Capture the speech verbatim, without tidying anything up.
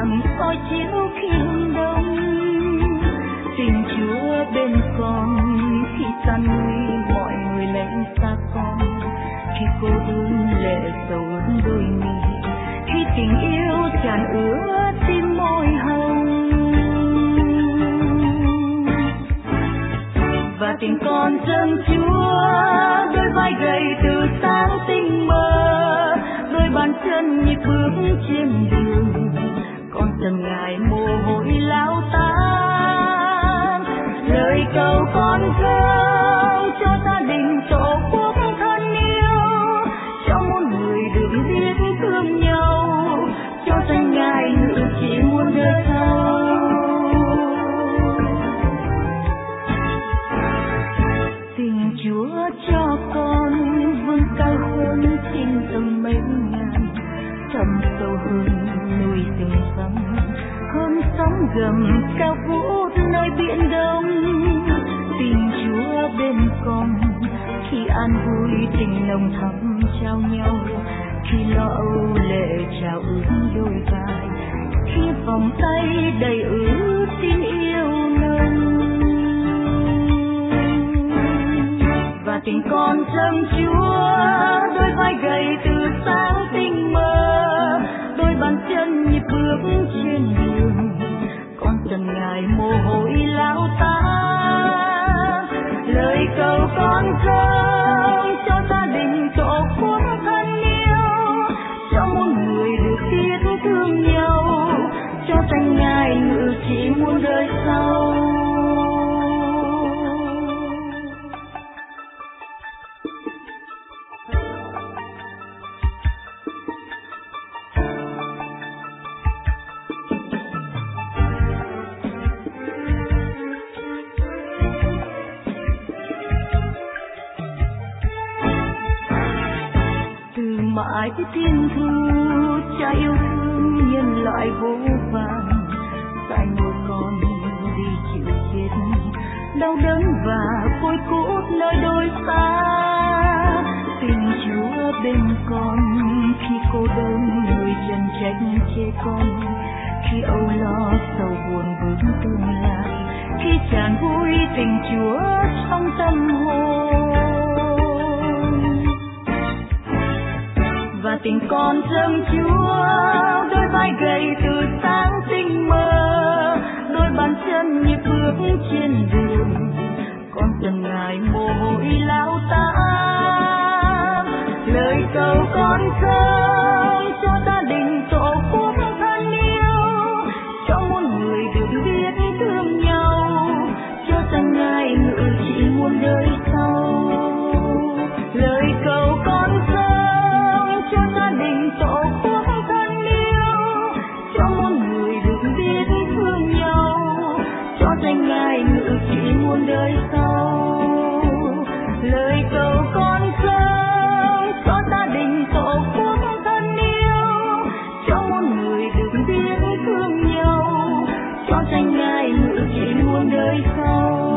vàng soi chiếu khi hương đông. Tình Chúa bên con khi gian nguy mọi người lánh xa con, khi cô đơn lệ sầu ướt đôi mi, khi tình yêu tràn ứa tim môi hồng. Và tình con dâng Chúa đôi vai gầy từ sáng tinh mơ, đôi bàn chân nhịp bước trên đường, con dâng Ngài mồ hôi lao tan. Lời cầu con dâng cho gia đình tổ quốc thân yêu, cho muôn người được biết thương nhau, cho danh Ngài ngự trị muôn đời sau. Tình Chúa cho con vươn cao hơn trên tầng mấy ngàn, thẳm sâu hơn núi rừng vắng, hơn sóng gầm cao vút nơi biển đông. Tình Chúa bên con khi an vui tình nồng thắm trao nhau, khi lo âu lệ trào ướt đôi vai, khi vòng tay đầy ứ tin yêu nồng. Và tình con dâng Chúa đôi vai gầy từ sáng tinh mơ, đôi bàn chân nhịp bước trên đường, con dâng Ngài mồ hôi lao tan. Lời cầu con dâng cho gia đình tổ quốc thân yêu, cho muôn người được biết thương nhau, cho danh Ngài ngự trị muôn đời sau. Mãi thiên thu cha yêu thương nhân loại vô vàn, tại ngồi con đi chịu chết đau đớn và côi cút nơi đôi xa. Tình Chúa bên con khi cô đơn người trần trách chê con, khi âu lo sầu buồn bước tương lai, khi tràn vui tình Chúa trong tâm hồn. Và tình con dâng Chúa đôi vai gầy từ sáng tinh mơ, đôi bàn chân nhịp bước trên đường, con dâng Ngài mồ hôi lao tan. Lời cầu con dâng cho gia đình tổ quốc thân yêu, cho muôn người được biết thương nhau, cho danh Ngài ngự trị muôn đời sau. Lời cầu con dâng cho gia đình tổ quốc thân yêu, cho muôn người được biết thương nhau, cho danh Ngài ngự trị muôn đời sau. Lời cầu con dâng cho gia đình tổ quốc thân yêu, cho muôn người được biết thương nhau, cho danh Ngài ngự trị muôn đời sau.